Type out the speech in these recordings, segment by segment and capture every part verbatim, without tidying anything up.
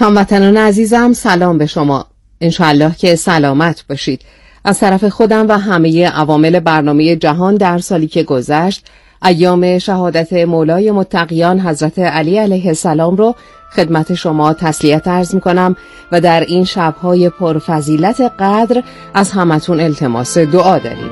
هموطنان عزیزم، سلام به شما. انشاءالله که سلامت باشید. از طرف خودم و همه عوامل برنامه جهان در سالی که گذشت، ایام شهادت مولای متقیان حضرت علی علیه السلام رو خدمت شما تسلیت عرض میکنم و در این شبهای پرفضیلت قدر از همتون التماس دعا داریم.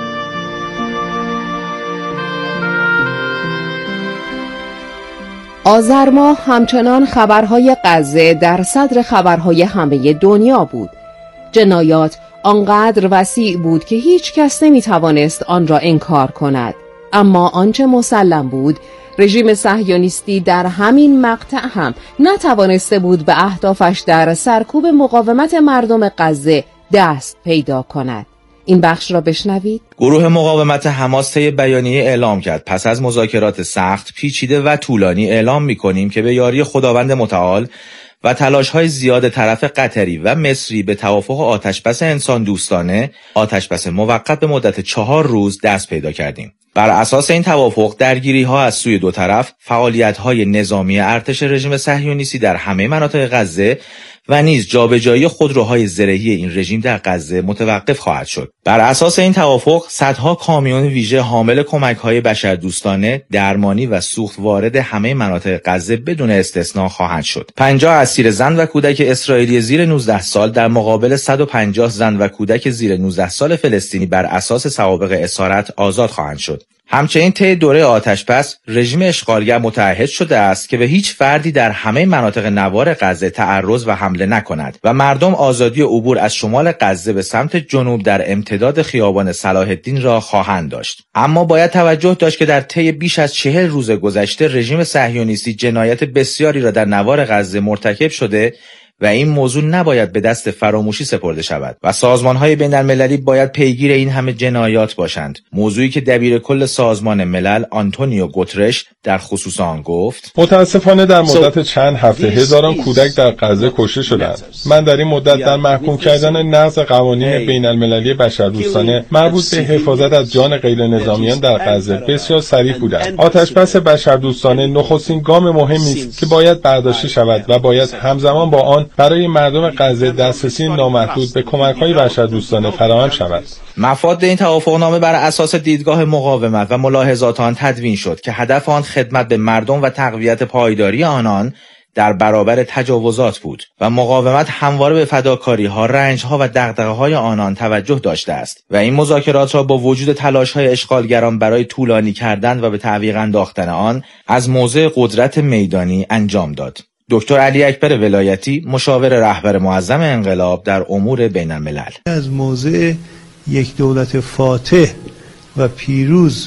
آذر ماه همچنان خبرهای غزه در صدر خبرهای همه دنیا بود. جنایات آنقدر وسیع بود که هیچ کس نمی توانست آن را انکار کند. اما آنچه مسلم بود، رژیم صهیونیستی در همین مقطع هم نتوانسته بود به اهدافش در سرکوب مقاومت مردم غزه دست پیدا کند. این بخش را بشنوید. گروه مقاومت حماس طی بیانیه اعلام کرد پس از مذاکرات سخت، پیچیده و طولانی اعلام می‌کنیم که به یاری خداوند متعال و تلاش‌های زیاد طرف قطری و مصری به توافق آتشبس انسان دوستانه، آتشبس موقت به مدت چهار روز دست پیدا کردیم. بر اساس این توافق، درگیری‌ها از سوی دو طرف، فعالیت‌های نظامی ارتش رژیم صهیونیستی در همه مناطق غزه و نیز جابجایی خودروهای زرهی این رژیم در غزه متوقف خواهد شد. بر اساس این توافق، صدها کامیون ویژه حامل کمک‌های بشردوستانه، درمانی و سوخت وارد همه مناطق غزه بدون استثناء خواهند شد. پنجاه اسیر زن و کودک اسرائیلی زیر نوزده سال در مقابل صد و پنجاه زن و کودک زیر نوزده سال فلسطینی بر اساس سوابق اسارت آزاد خواهند شد. همچنین طی دوره آتشبس، رژیم اشغالگر متعهد شده است که به هیچ فردی در همه مناطق نوار غزه تعرض و حمله نکند و مردم آزادی عبور از شمال غزه به سمت جنوب در امتداد خیابان صلاح الدین را خواهند داشت. اما باید توجه داشت که در طی بیش از چهل روز گذشته رژیم صهیونیستی جنایت بسیاری را در نوار غزه مرتکب شده و این موضوع نباید به دست فراموشی سپرده شود و سازمان‌های بین‌المللی باید پیگیر این همه جنایات باشند. موضوعی که دبیر کل سازمان ملل آنتونیو گوترش در خصوص آن گفت: متاسفانه در مدت چند هفته هزاران کودک در غزه کشته شدند. من در این مدت در محکوم کردن نقض قوانین بین‌المللی بشردوستانه مربوط به حفاظت از جان غیر نظامیان در غزه بسیار صریح بودم. آتشبس بشردوستانه نخستین گام مهمی است که باید برداشته شود و باید همزمان با آن برای مردم غزه دسترسی نامحدود به کمک‌های بشردوستانه فراهم شود. مفاد این توافقنامه بر اساس دیدگاه مقاومت و ملاحظات آن تدوین شد که هدف آن خدمت به مردم و تقویت پایداری آنان در برابر تجاوزات بود و مقاومت همواره به فداکاری‌ها، رنج‌ها و دغدغه‌های آنان توجه داشته است و این مذاکرات را با وجود تلاش‌های اشغالگران برای طولانی کردن و به تعویق انداختن آن از موضع قدرت میدانی انجام داد. دکتر علی اکبر ولایتی، مشاور رهبر معظم انقلاب در امور بین الملل: از موضع یک دولت فاتح و پیروز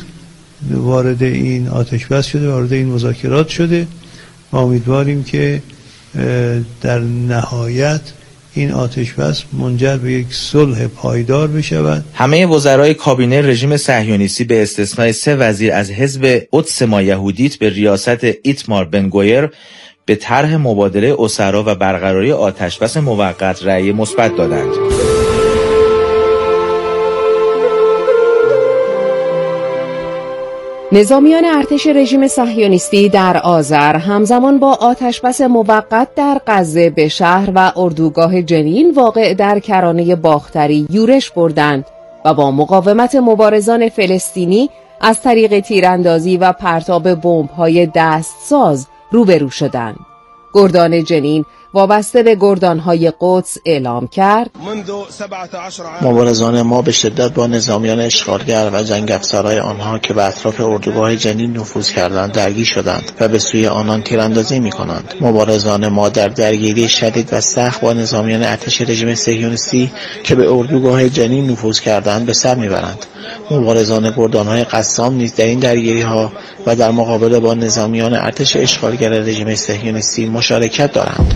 وارد این آتشبس شده، وارد این مذاکرات شده و امیدواریم که در نهایت این آتشبس منجر به یک صلح پایدار بشود. همه وزرای کابینه رژیم صهیونیستی به استثنای سه وزیر از حزب قدس مایهودیت به ریاست ایتمار بن گویر به طرح مبادله اسرا و برقراری آتشبس موقت رأی مثبت دادند. نظامیان ارتش رژیم صهیونیستی در آذر همزمان با آتشبس موقت در غزه به شهر و اردوگاه جنین واقع در کرانه باختری یورش بردند و با مقاومت مبارزان فلسطینی از طریق تیراندازی و پرتاب بمب‌های دستساز روبرو شدند. گردان جنین وابسته به گردانهای قدس اعلام کرد: مبارزان ما به شدت با نظامیان اشغالگر و جنگ افزارهای آنها که به اطراف اردوگاه جنین نفوذ کردند درگیر شدند و به سوی آنان تیراندازی می‌کنند. مبارزان ما در درگیری شدید و سخت با نظامیان ارتش رژیم صهیونیستی که به اردوگاه جنین نفوذ کردند به سر میبرند. مبارزان گردانهای قسام نیز در این درگیری‌ها و در مقابله با نظامیان ارتش اشغالگر رژیم صهیونیستی مشارکت دارند.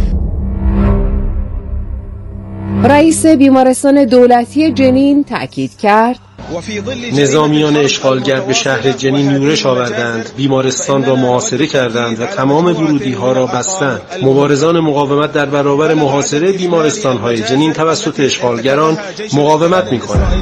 رئیس بیمارستان دولتی جنین تأکید کرد: نظامیان اشغالگر به شهر جنین یورش آوردند، بیمارستان را محاصره کردند و تمام ورودی‌ها را بستند. مبارزان مقاومت در برابر محاصره بیمارستان‌های جنین توسط اشغالگران مقاومت می‌کنند.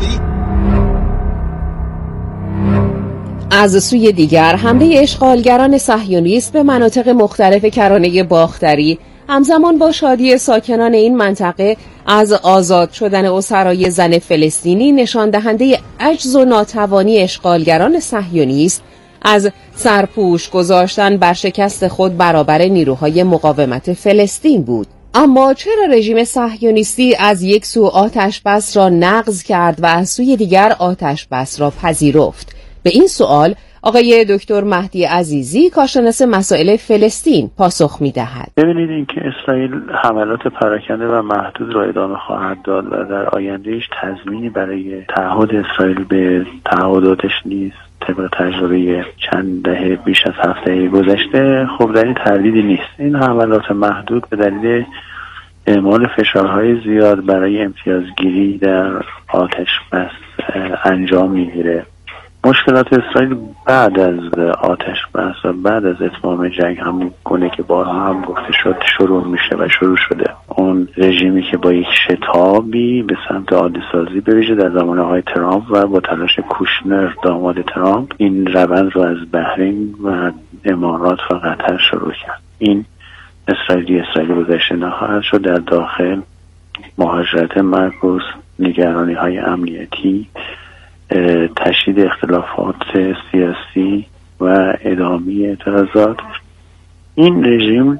از سوی دیگر حمله اشغالگران صهیونیست به مناطق مختلف کرانه باختری همزمان با شادی ساکنان این منطقه از آزاد شدن اسرای زن فلسطینی نشان دهنده عجز و ناتوانی اشغالگران صهیونیست از سرپوش گذاشتن بر شکست خود برابر نیروهای مقاومت فلسطین بود. اما چرا رژیم صهیونیستی از یک سو آتش بس را نقض کرد و از سوی دیگر آتش بس را پذیرفت؟ به این سوال آقای دکتر مهدی عزیزی کارشناس مسائل فلسطین پاسخ می‌دهد. ببینید اینکه اسرائیل حملات پراکنده و محدود را ادامه خواهد داد و در آیندهش تضمینی برای تعهد اسرائیل به تعهداتش نیست. طبق تجربه چند دهه بیش از هفت دهه گذشته خب در این تردیدی نیست. این حملات محدود به دلیل اعمال فشارهای زیاد برای امتیازگیری در آتش بس انجام میگیره. مشکلات اسرائیل بعد از آتش بس و بعد از اتمام جنگ همون گونه که بارها هم گفته شد شروع میشه و شروع شده. اون رژیمی که با یک شتابی به سمت عادی سازی بویژه در زمانه های ترامپ و با تلاش کوشنر داماد ترامپ این روند رو از بحرین و امارات و قطر شروع کرد. این اسرائیلی اسرائیلی گذشته نخواهد شد. در داخل مهاجرت معکوس، نگرانی های امنیتی، تشدید اختلافات سیاسی و ادامه اعتراضات، این رژیم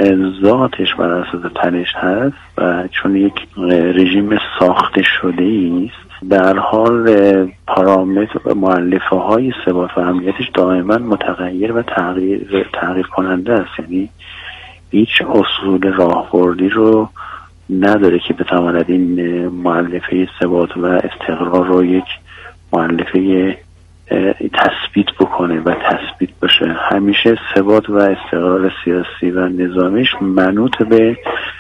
ذاتش بر اساس تنش هست و چون یک رژیم ساخته شده است در حال پارامتر و مؤلفه های ثبات و امنیتش دائما متغیر و تغییر تغییر کننده است. یعنی هیچ اصول راهبردی رو نداره که بتواند این مؤلفه ثبات و استقرار رو یک مؤلفه تثبیت بکنه و تثبیت بشه. همیشه ثبات و استقرار سیاسی و نظامیش منوط به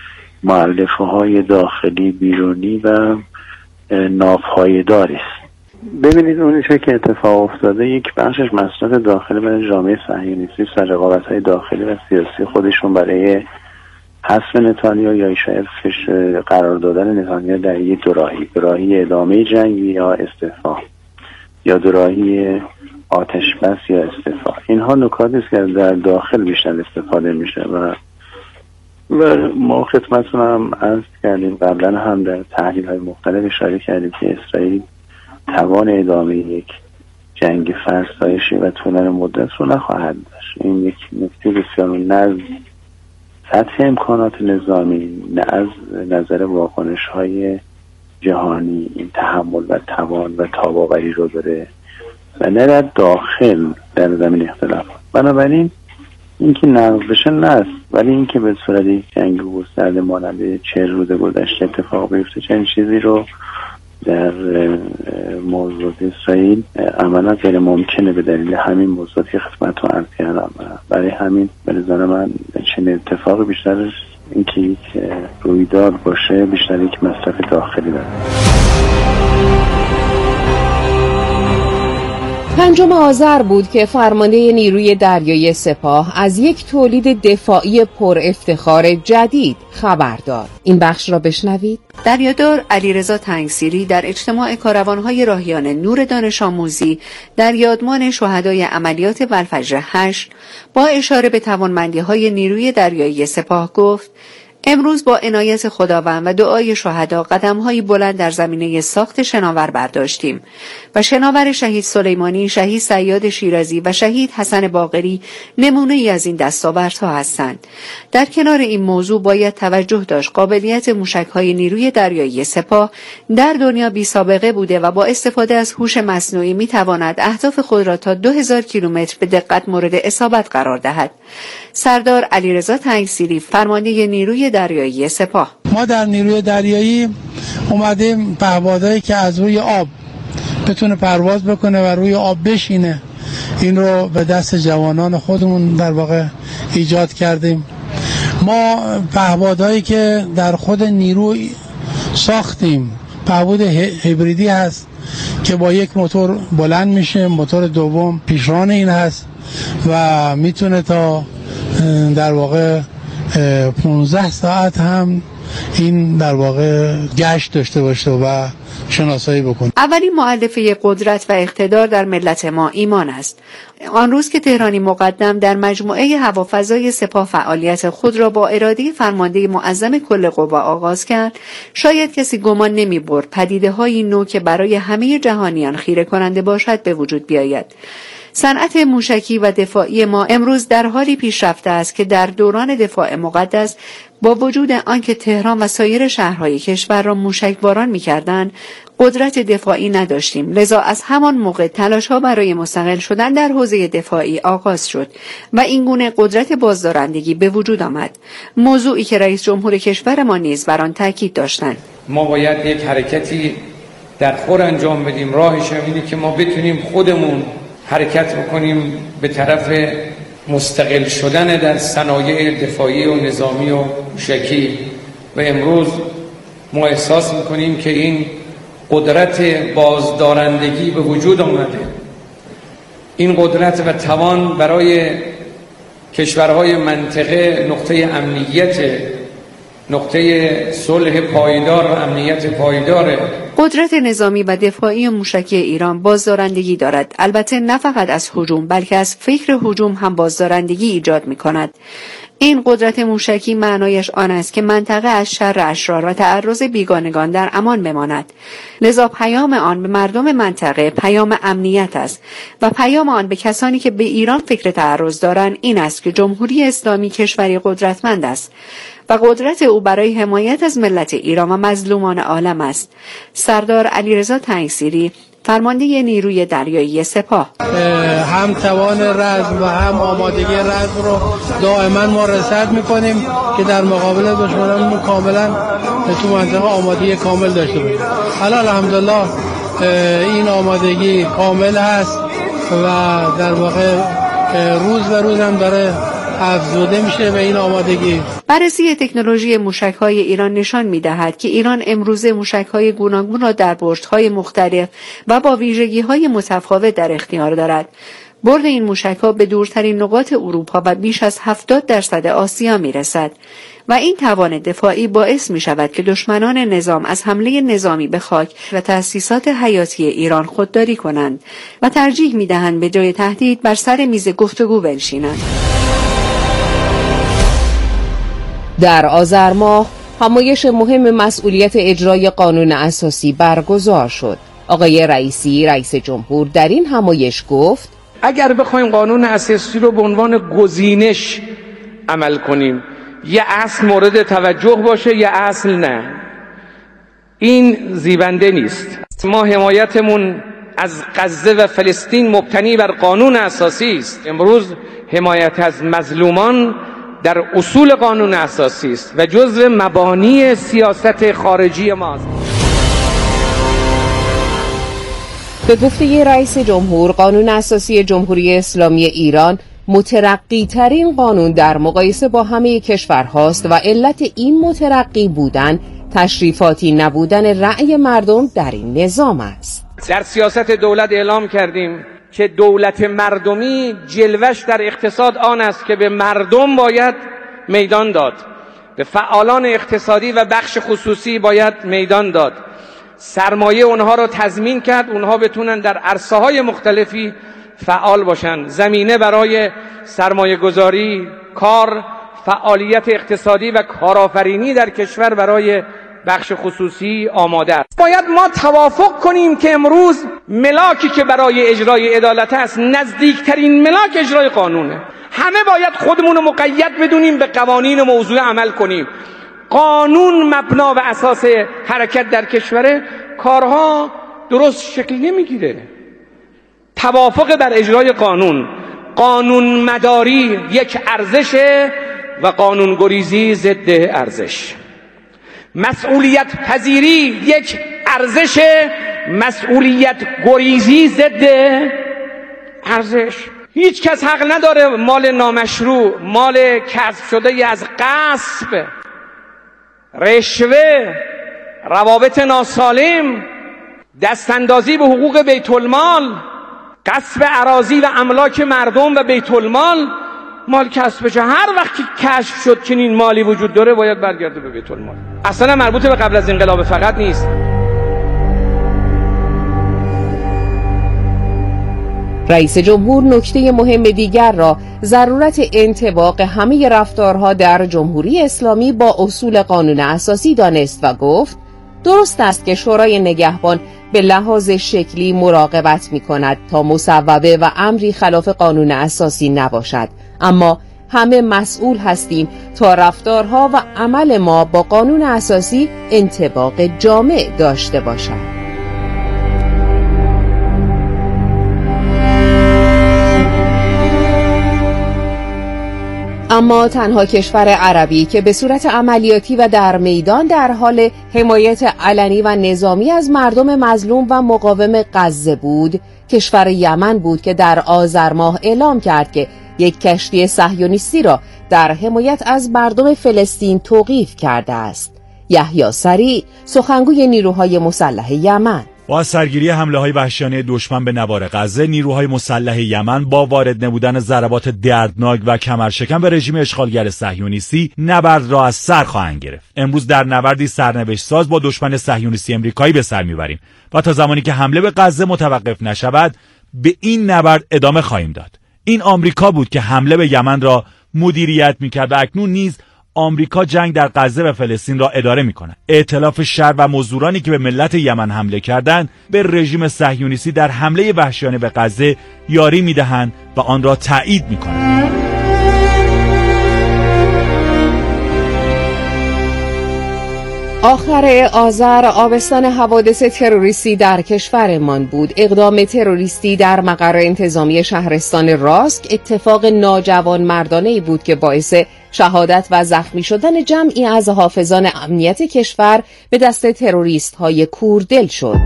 مؤلفه های داخلی بیرونی و نافهای داری است. ببینید اون چه که اتفاق افتاده یک بخشش مصرف داخلی برای جامعه صهیونیستی و رقابت های داخلی و سیاسی خودشون برای حذف نتانیاهو یا شاید قرار دادن نتانیاهو در یک دوراهی دوراهی ادامه جنگ یا استعفا یا دوراهی آتش بس یا استعفا. اینها نکاتی است که در داخل بیشتر استفاده میشه و و ما خدمتتون هم عرض کردیم قبلا هم در تحلیل های مختلف اشاره کردیم که اسرائیل توان ادامه یک جنگ فرسایشی و طولانی مدت رو نخواهد داشت. این یک نکته بسیار نه سطح امکانات نظامی نه از نظر واکنش های جهانی این تحمل و توان و تاباوری رو داره و نه در داخل در زمین اختلاف. بنابراین اینکه نقض بشه نه، ولی اینکه به صورت یک جنگ گسترده مانند چهل روز گذشته اتفاق بیفته چنین چیزی رو در موضوع اسرائیل عملا غیر ممکنه به دلیل همین موضوعاتی که خدمتتون عرض کردم. برای همین به نظر من چنین اتفاقی بیشتر اینکه یک رویداد باشه بیشتر یک مصرف داخلی داره. پنجم آذر بود که فرمانده نیروی دریایی سپاه از یک تولید دفاعی پر افتخار جدید خبر داد. این بخش را بشنوید. دریادار علیرضا تنگسیری در اجتماع کاروانهای راهیان نور دانش آموزی در یادمان شهدای عملیات والفجر هشت با اشاره به توانمندی‌های نیروی دریایی سپاه گفت: امروز با عنایت خداوند و دعای شهدا قدم‌های بلند در زمینه ساخت شناور برداشتیم و شناور شهید سلیمانی، شهید صیاد شیرازی و شهید حسن باقری نمونه‌ای از این دستاوردها هستند. در کنار این موضوع باید توجه داشت قابلیت موشک‌های نیروی دریایی سپاه در دنیا بی سابقه بوده و با استفاده از هوش مصنوعی می‌تواند اهداف خود را تا دو هزار کیلومتر به دقت مورد اصابت قرار دهد. سردار علیرضا تنگسیری، فرمانده نیروی دریایی سپاه: ما در نیروی دریایی اومدیم پهپادهایی که از روی آب بتونه پرواز بکنه و روی آب بشینه این رو به دست جوانان خودمون در واقع ایجاد کردیم. ما پهپادهایی که در خود نیرو ساختیم پهپاد هیبریدی هست که با یک موتور بلند میشه، موتور دوم پیشران این هست و میتونه تا در واقع پانزده ساعت هم این در واقع گشت داشته باشه و شناسایی بکنیم. اولین مؤلفه قدرت و اقتدار در ملت ما ایمان است. آن روز که تهرانی مقدم در مجموعه هوافضای سپاه فعالیت خود را با اراده فرمانده معظم کل قوا آغاز کرد، شاید کسی گمان نمی برد پدیده‌های نو که برای همه جهانیان خیره کننده باشد به وجود بیاید. صنعت موشکی و دفاعی ما امروز در حالی پیشرفته است که در دوران دفاع مقدس با وجود آنکه تهران و سایر شهرهای کشور را موشکباران می‌کردند، قدرت دفاعی نداشتیم. لذا از همان موقع تلاش‌ها برای مستقل شدن در حوزه دفاعی آغاز شد و این گونه قدرت بازدارندگی به وجود آمد، موضوعی که رئیس جمهور کشور ما نیز بر آن تاکید داشتند. ما باید یک حرکتی در خور انجام بدیم. راهش اینه که ما بتونیم خودمون حرکت بکنیم به طرف مستقل شدن در صنایع دفاعی و نظامی و موشکی و امروز ما احساس میکنیم که این قدرت بازدارندگی به وجود آمده. این قدرت و توان برای کشورهای منطقه نقطه امنیت، نقطه صلح پایدار و امنیت پایداره. قدرت نظامی و دفاعی موشکی ایران بازدارندگی دارد، البته نه فقط از هجوم بلکه از فکر هجوم هم بازدارندگی ایجاد می کند. این قدرت موشکی معنایش آن است که منطقه از شر اشرار و تعرض بیگانگان در امان بماند. لذا پیام آن به مردم منطقه پیام امنیت است و پیام آن به کسانی که به ایران فکر تعرض دارند این است که جمهوری اسلامی کشوری قدرتمند است و قدرت او برای حمایت از ملت ایران و مظلومان عالم است. سردار علیرضا تنگسیری، فرمانده نیروی دریایی سپاه: هم توان رزم و هم آمادگی رزم رو دائما ما رصد میکنیم که در مقابل دشمنانمون کاملا تو منطقه آمادگی کامل داشته باشیم. حالا الحمدلله این آمادگی کامل هست و در واقع روز به روز هم داره افزوده میشه به این آمادگی. بررسی تکنولوژی موشک‌های ایران نشان می‌دهد که ایران امروزه موشک‌های گوناگون را در برج‌های مختلف و با ویژگی‌های متفاوت در اختیار دارد. برد این موشک‌ها به دورترین نقاط اروپا و بیش از هفتاد درصد آسیا می‌رسد و این توان دفاعی باعث می‌شود که دشمنان نظام از حمله نظامی به خاک و تأسیسات حیاتی ایران خودداری کنند و ترجیح می‌دهند به جای تهدید بر سر میز گفتگو بنشینند. در آذر ماه همایش مهم مسئولیت اجرای قانون اساسی برگزار شد. آقای رئیسی، رئیس جمهور، در این همایش گفت: اگر بخوایم قانون اساسی رو به عنوان گزینش عمل کنیم، یه اصل مورد توجه باشه یه اصل نه، این زیبنده نیست. ما حمایتمون از غزه و فلسطین مبتنی بر قانون اساسی است. امروز حمایت از مظلومان در اصول قانون اساسی است و جزو مبانی سیاست خارجی ماست. به گفته رئیس جمهور، قانون اساسی جمهوری اسلامی ایران مترقی ترین قانون در مقایسه با همه کشورهاست و علت این مترقی بودن تشریفاتی نبودن رأی مردم در این نظام است. در سیاست دولت اعلام کردیم که دولت مردمی جلوش در اقتصاد آن است که به مردم باید میدان داد، به فعالان اقتصادی و بخش خصوصی باید میدان داد، سرمایه اونها را تضمین کرد، اونها بتونن در عرصه‌های مختلفی فعال باشن. زمینه برای سرمایه گذاری، کار، فعالیت اقتصادی و کارآفرینی در کشور برای بخش خصوصی آماده است. باید ما توافق کنیم که امروز ملاکی که برای اجرای عدالت است نزدیکترین ملاک اجرای قانونه. همه باید خودمون رو مقید بدونیم، به قوانین موضوع عمل کنیم. قانون مبنا و اساس حرکت در کشوره، کارها درست شکل نمیگیره. توافق بر اجرای قانون، قانون مداری یک ارزشه و قانون گریزی ضد ارزش. مسئولیت پذیری یک ارزش، مسئولیت گریزی ضد ارزش. هیچ کس حق نداره مال نامشروع، مال کسب شده از غصب، رشوه، روابط ناسالم، دستاندازی به حقوق بیت المال، غصب اراضی و املاک مردم و بیت المال، مال کسب بشه. هر وقت که کشف شد چنین مالی وجود داره باید برگرده به بیت المال. اصلا مربوط به قبل از انقلاب فقط نیست. رئیس جمهور نکته مهم دیگر را ضرورت انطباق همه رفتارها در جمهوری اسلامی با اصول قانون اساسی دانست و گفت درست است که شورای نگهبان به لحاظ شکلی مراقبت می کند تا مصوبه و امری خلاف قانون اساسی نباشد، اما همه مسئول هستیم تا رفتارها و عمل ما با قانون اساسی انطباق جامع داشته باشد. اما تنها کشور عربی که به صورت عملیاتی و در میدان در حال حمایت علنی و نظامی از مردم مظلوم و مقاوم غزه بود، کشور یمن بود که در آذر ماه اعلام کرد که یک کشتی صهیونیستی را در حمایت از مردم فلسطین توقیف کرده است. یحیی سریع، سخنگوی نیروهای مسلح یمن: با سرگیری حمله‌های وحشیانه دشمن به نوار غزه، نیروهای مسلح یمن با وارد نبودن ضربات دردناک و کمرشکن به رژیم اشغالگر صهیونیستی نبرد را از سر خواهند گرفت. امروز در نبردی سرنوشت ساز با دشمن صهیونیستی امریکایی به سر میبریم و تا زمانی که حمله به غزه متوقف نشود به این نبرد ادامه خواهیم داد. این آمریکا بود که حمله به یمن را مدیریت میکرد و اکنون نیز آمریکا جنگ در غزه و فلسطین را اداره می‌کند. ائتلاف شر و مزدورانی که به ملت یمن حمله کردند به رژیم صهیونیستی در حمله وحشیانه به غزه یاری می‌دهند و آن را تایید می‌کنند. آخر آذر آبستن حوادث تروریستی در کشورمان بود. اقدام تروریستی در مقر انتظامی شهرستان راسک اتفاق ناجوان مردانه‌ای بود که باعث شهادت و زخمی شدن جمعی از حافظان امنیت کشور به دست تروریست‌های کوردل شد.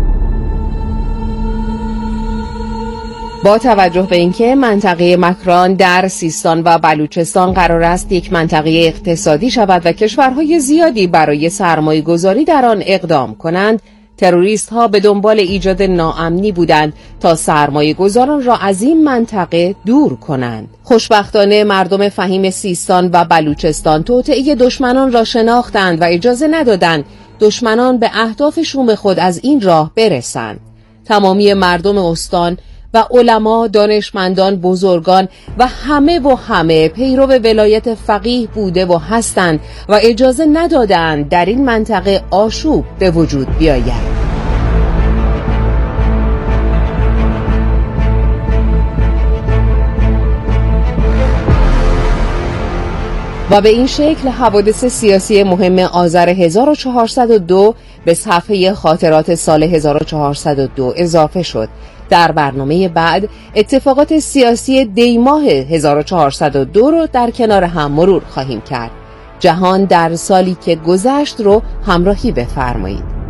با توجه به اینکه منطقه مکران در سیستان و بلوچستان قرار است یک منطقه اقتصادی شود و کشورهای زیادی برای سرمایه گذاری در آن اقدام کنند، تروریست ها به دنبال ایجاد ناامنی بودند تا سرمایه گذاران را از این منطقه دور کنند. خوشبختانه مردم فهیم سیستان و بلوچستان توطئه دشمنان را شناختند و اجازه ندادند دشمنان به اهداف شوم خود از این راه برسند. تمامی مردم استان و علما، دانشمندان، بزرگان و همه و همه پیرو ولایت فقیه بوده و هستند و اجازه ندادند در این منطقه آشوب به وجود بیاید. و به این شکل حوادث سیاسی مهم آذر هزار و چهارصد و دو به صفحه خاطرات سال هزار و چهارصد و دو اضافه شد. در برنامه بعد اتفاقات سیاسی دی ماه هزار و چهارصد و دو رو در کنار هم مرور خواهیم کرد. جهان در سالی که گذشت رو همراهی بفرمایید.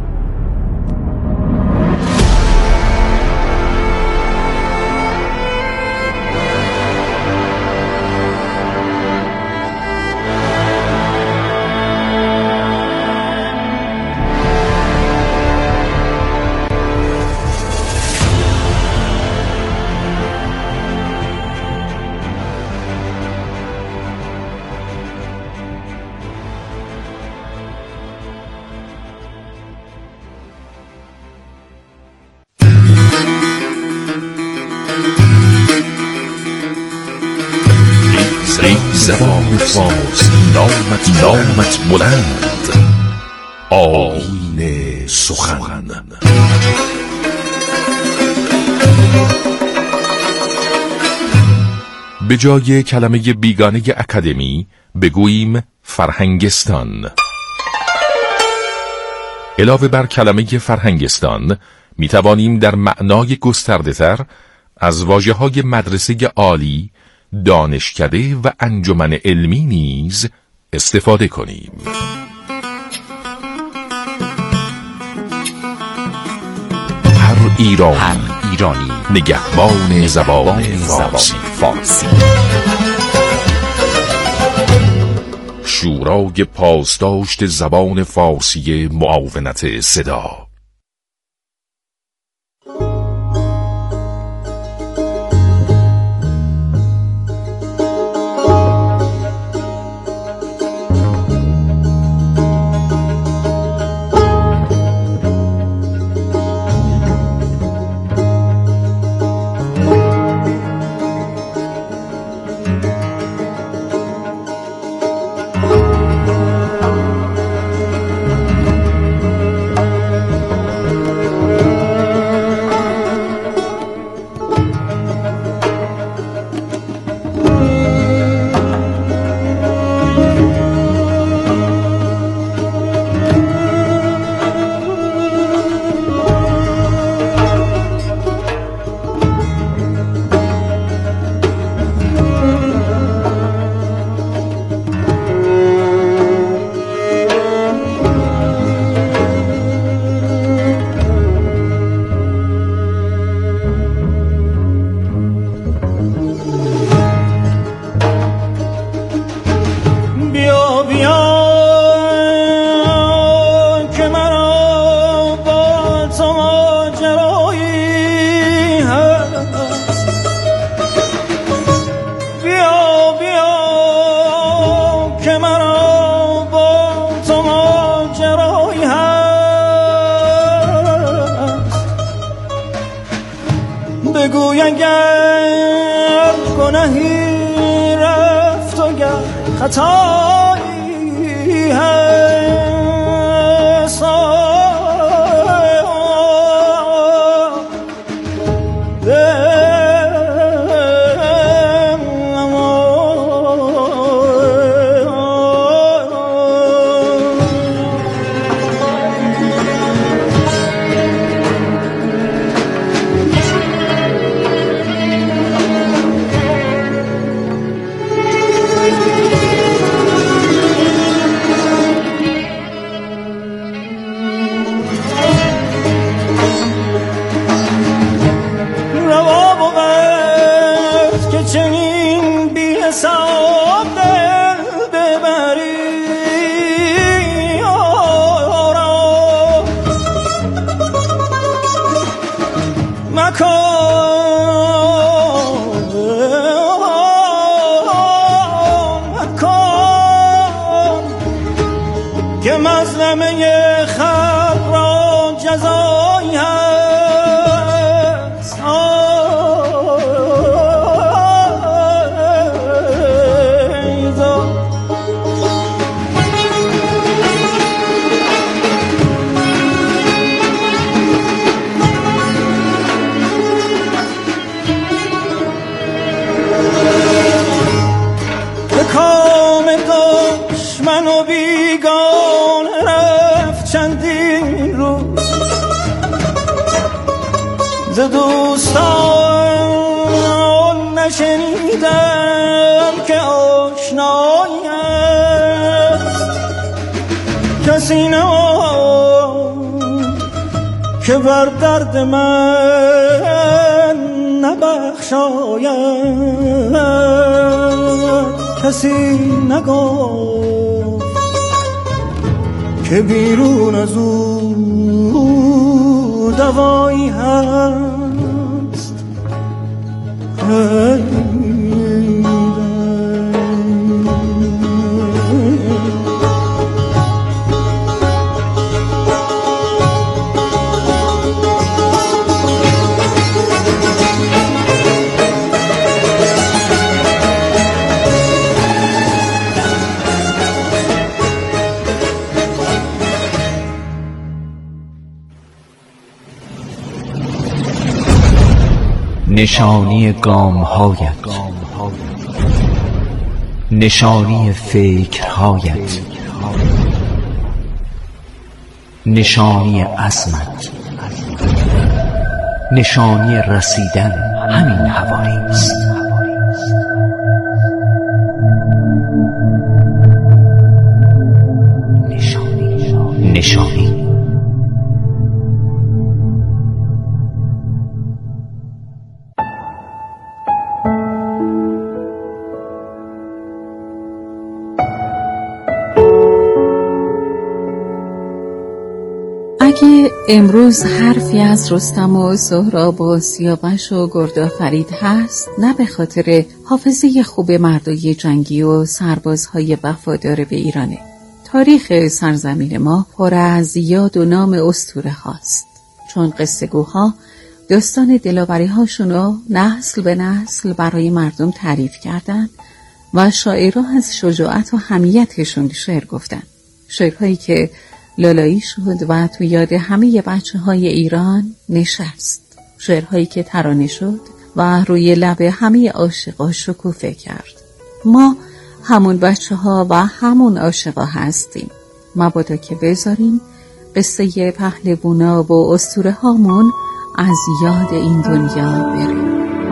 زبان فارسی نامت نامت بلند آیین سخن. به جای کلمه بیگانه اکادمی بگوییم فرهنگستان. علاوه بر کلمه فرهنگستان می توانیم در معنای گسترده تر از واژه‌های مدرسه عالی، دانشکده و انجمن علمی نیز استفاده کنیم. هر ایران هر ایرانی نگهبان زبان فارسی. فارسی شورای پاسداشت زبان فارسی معاونت صدا. گناهی رفت و گر خطایی هست دوستان نشنیدم که آشنایی است، کسی نماند که بر درد من نبخشاید، کسی نگفت که بیرون از او دوایی هست. نشانی گام‌هایت، نشانی فکرهایت، نشانی عزمت، نشانی رسیدن همین حوالی است. نشانی نشانی اگه امروز حرفی از رستم و سهراب و سیاوش و گردآفرید هست، نه به خاطر حافظه خوب مردای جنگی و سربازهای وفادار به ایرانه. تاریخ سرزمین ما پر از یاد و نام اسطوره هاست، چون قصه گوها داستان دلاوری هاشون رو نسل به نسل برای مردم تعریف کردن و شاعرها از شجاعت و حمیتشون شعر گفتن. شعرهایی که لالایی شد و تو یاد همه بچه های ایران نشست. شعرهایی که ترانه شد و روی لب همه عاشقا شکوفه کرد. ما همون بچه ها و همون عاشقا هستیم. مبادا که بذاریم قصه پهلوانا و اسطوره هامون از یاد این دنیا بره.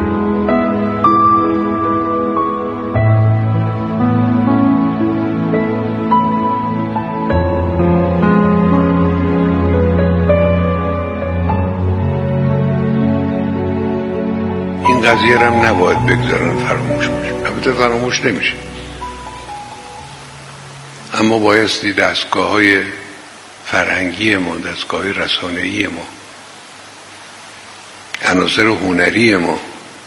قضیه رم نباید بگذارن فراموش بشه. البته فراموش نمیشه، اما بایستی دستگاه های فرهنگی ما، دستگاه های رسانه‌ای ما، عناصر هنری ما،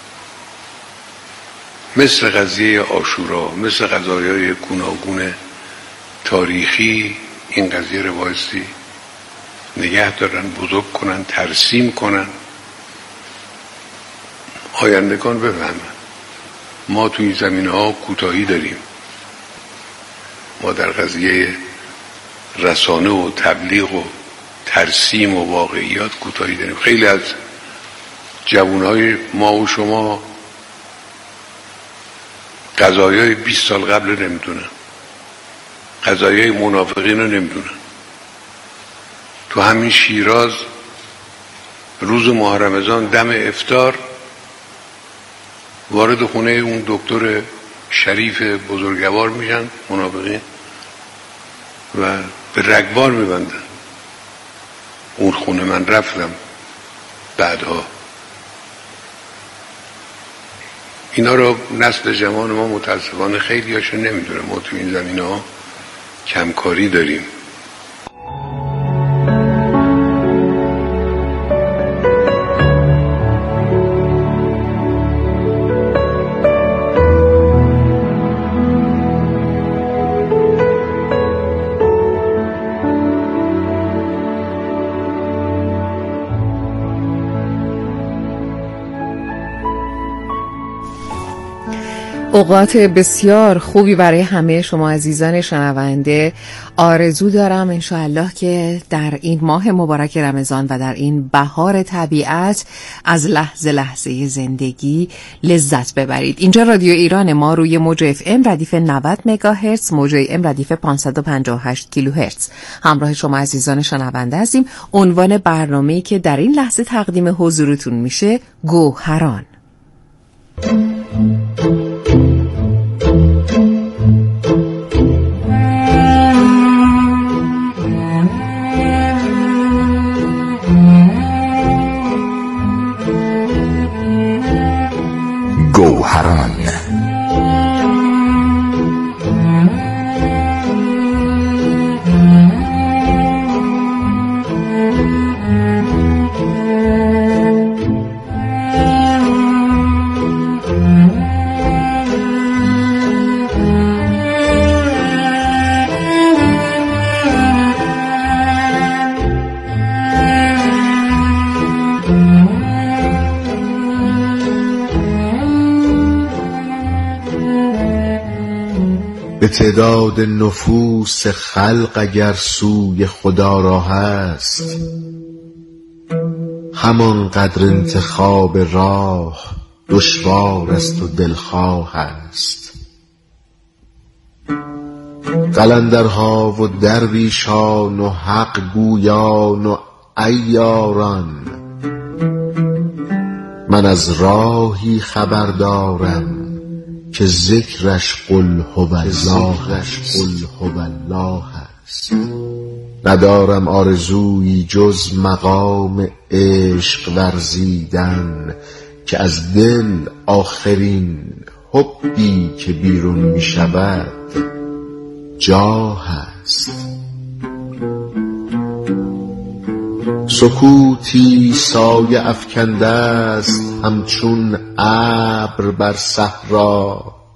مثل قضیه عاشورا، مثل قضایای گوناگون تاریخی، این قضیه رو بایستی نگه دارن، بزرگ کنن، ترسیم کنن، آیندگان بفهمن. ما تو این زمینه ها کوتاهی داریم. ما در قضیه رسانه و تبلیغ و ترسیم و واقعیات کوتاهی داریم. خیلی از جوانهای ما و شما قضایای بیست سال قبل رو نمیدونن، قضایای منافقین رو نمیدونن. تو همین شیراز روز ماه رمضان دم افطار وارد خونه اون دکتر شریف بزرگوار میشن منافقین و به رگبار میبندن. اون خونه من رفتم بعدها. اینا رو نسل جوان ما متاسفانه خیلی هاشو نمیدونه. ما تو این زمینه ها کمکاری داریم. اوقات بسیار خوبی برای همه شما عزیزان شنونده آرزو دارم انشاءالله که در این ماه مبارک رمضان و در این بهار طبیعت از لحظه لحظه زندگی لذت ببرید. اینجا رادیو ایران، ما روی موج اف ام ردیف نود مگاهرتز، موج ام ردیف پانصد و پنجاه و هشت کیلوهرتز همراه شما عزیزان شنونده هستیم. عنوان برنامه‌ای که در این لحظه تقدیم حضورتون میشه گوهران. گوهران به تعداد نفوس خلق اگر سوی خدا راه است، همان قدر انتخاب راه دشوار است و دلخواه است. قلندرها و درویشان و حق گویان و عیاران، من از راهی خبر دارم که ذکرش قل هو الله است. ندارم آرزویی جز مقام عشق ورزیدن، که از دل آخرین حبی که بیرون می شود جاه است. سکوتی سایه افکنده است همچون ابر بر صحرا،